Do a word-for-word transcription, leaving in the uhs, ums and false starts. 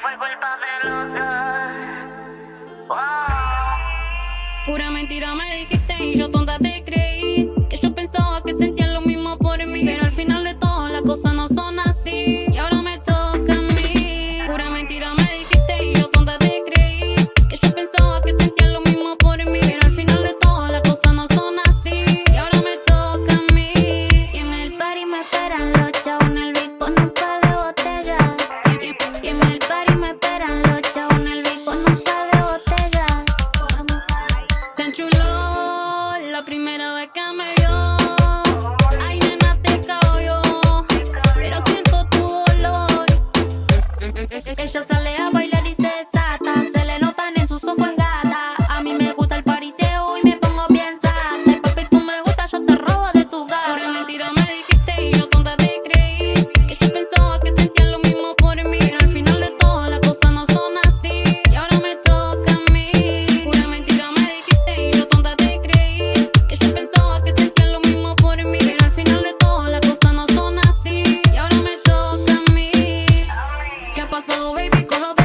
fue culpa de los dos. Wow. Pura mentira me dijiste y yo tonta te creí. Que yo pensaba que sentías lo mismo por mí, pero al final de todo las cosas no son así. Y ahora me toca a mí. Pura mentira me dijiste y yo tonta te creí. Que yo pensaba que sentías lo mismo por mí, pero al final de todo las cosas no son así. Y ahora me toca a mí. Y en el party me esperan los chavos en el beat con un par de botellas. Y, y, y en el party me esperan los chavos en el beat con un par de botellas. Se enchuló la primera vez que me vio. Ay, nena, te cago yo, pero siento tu dolor. Ella sale a bailar y se desata. Se le notan en sus ojos gata. A mí me gusta el pariseo y me pongo bien sata. Y papi, tú me gusta, yo te robo de tu gata. Por mentira me dijiste y yo tonta te creí. Que yo pensaba que sentías lo mismo por mí, pero al final de todo las cosas no son así. Y ahora me toca a mí. Pura mentira me dijiste y yo tonta te creí. Que yo pensaba que sentías lo mismo por mí, pero al final de todo las cosas no son así. Y ahora me toca a mí. ¿Qué ha pasado, baby, con los